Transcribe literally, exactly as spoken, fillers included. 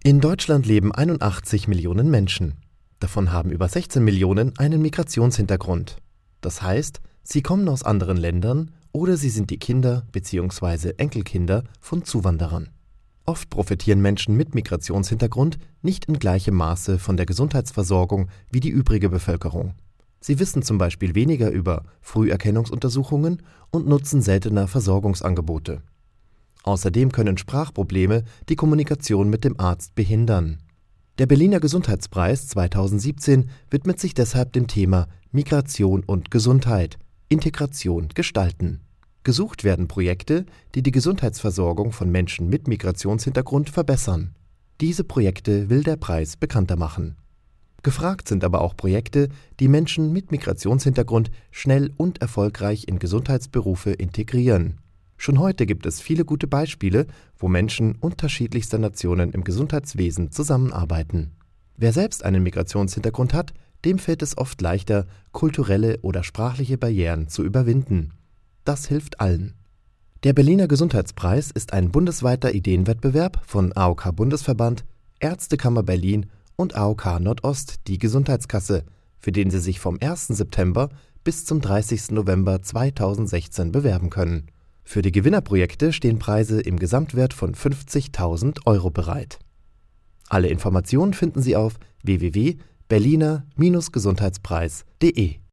In Deutschland leben einundachtzig Millionen Menschen. Davon haben über sechzehn Millionen einen Migrationshintergrund. Das heißt, sie kommen aus anderen Ländern oder sie sind die Kinder bzw. Enkelkinder von Zuwanderern. Oft profitieren Menschen mit Migrationshintergrund nicht in gleichem Maße von der Gesundheitsversorgung wie die übrige Bevölkerung. Sie wissen zum Beispiel weniger über Früherkennungsuntersuchungen und nutzen seltener Versorgungsangebote. Außerdem können Sprachprobleme die Kommunikation mit dem Arzt behindern. Der Berliner Gesundheitspreis zweitausendsiebzehn widmet sich deshalb dem Thema Migration und Gesundheit, Integration gestalten. Gesucht werden Projekte, die die Gesundheitsversorgung von Menschen mit Migrationshintergrund verbessern. Diese Projekte will der Preis bekannter machen. Gefragt sind aber auch Projekte, die Menschen mit Migrationshintergrund schnell und erfolgreich in Gesundheitsberufe integrieren. Schon heute gibt es viele gute Beispiele, wo Menschen unterschiedlichster Nationen im Gesundheitswesen zusammenarbeiten. Wer selbst einen Migrationshintergrund hat, dem fällt es oft leichter, kulturelle oder sprachliche Barrieren zu überwinden. Das hilft allen. Der Berliner Gesundheitspreis ist ein bundesweiter Ideenwettbewerb von A O K-Bundesverband, Ärztekammer Berlin und A O K Nordost, die Gesundheitskasse, für den Sie sich vom ersten September bis zum dreißigsten November zweitausendsechzehn bewerben können. Für die Gewinnerprojekte stehen Preise im Gesamtwert von fünfzigtausend Euro bereit. Alle Informationen finden Sie auf w w w punkt berliner Gesundheitspreis punkt de.